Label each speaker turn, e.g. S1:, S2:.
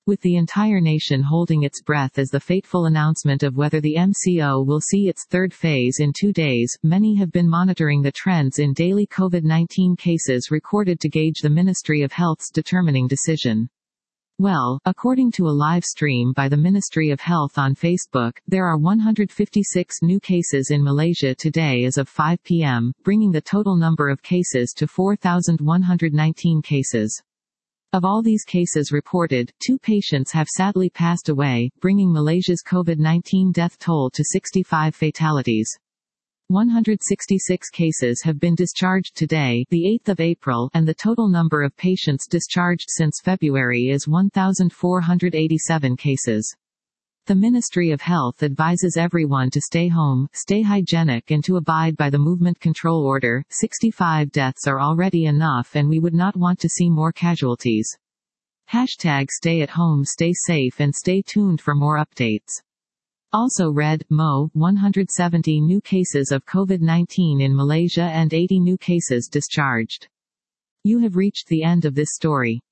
S1: With the entire nation holding its breath as the fateful announcement of whether the MCO will see its third phase in 2 days, many have been monitoring the trends in daily COVID-19 cases recorded to gauge the Ministry of Health's determining decision. Well, according to a live stream by the Ministry of Health on Facebook, there are 156 new cases in Malaysia today as of 5 p.m., bringing the total number of cases to 4,119 cases. Of all these cases reported, 2 patients have sadly passed away, bringing Malaysia's COVID-19 death toll to 65 fatalities. 166 cases have been discharged today, the 8th of April, and the total number of patients discharged since February is 1,487 cases. The Ministry of Health advises everyone to stay home, stay hygienic and to abide by the movement control order. 65 deaths are already enough and we would not want to see more casualties. #Stay at home, stay safe and stay tuned for more updates. Also read, 170 new cases of COVID-19 in Malaysia and 80 new cases discharged. You have reached the end of this story.